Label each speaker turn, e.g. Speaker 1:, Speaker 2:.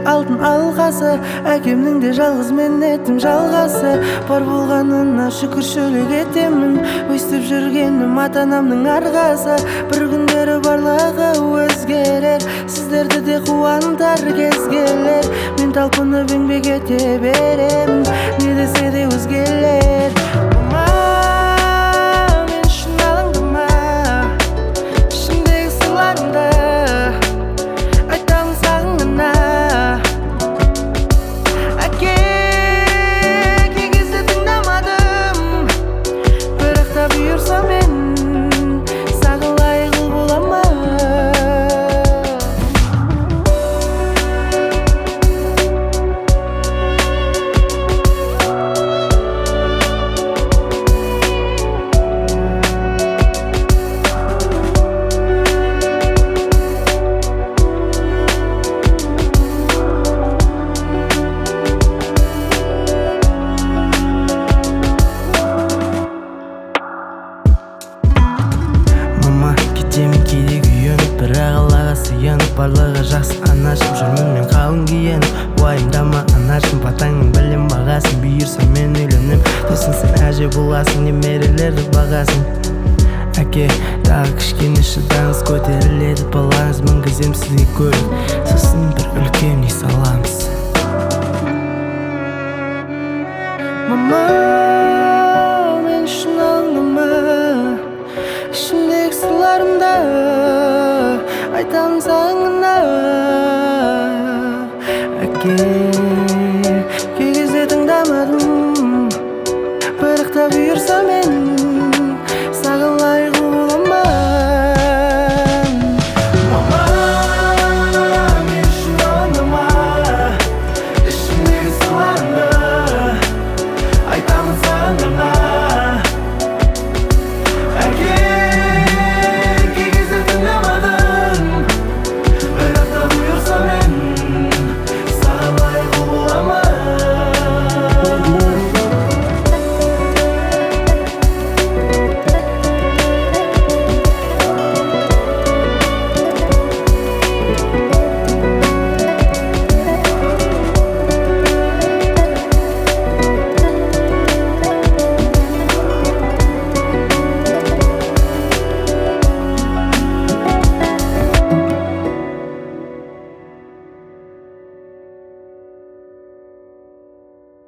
Speaker 1: алтын алғасы, әкемнің де жалғыз меннетім жалғасы. Бар болғанына шүкіршілік етемін, өстіп жүргенім ата-анамның арқасы. Бір күндері барлығы өзгерер, сіздерді де қуантар кез келер. Мен талпынып еңбек ете беремін, не десе де өзгелер.
Speaker 2: Кетемін кейде күйеніп, бірақ Аллаға сыйынып, барлығы жақсы анашым, жүрмін мен қалың киеніп. Уайымдама анашым, батаңның білім бағасын, бұйырса мен үйленем. Тосын сен әже боласың, немерелерді бағасын. Әке, тағы кішкене шыдаңыз, көтеріледі балаңыз, мінгізем сізге көлік, сосын бір үлкен үй саламыз.
Speaker 1: Мама, мен үшін алыңдама, ішімдегі сырларымды айтамын саған.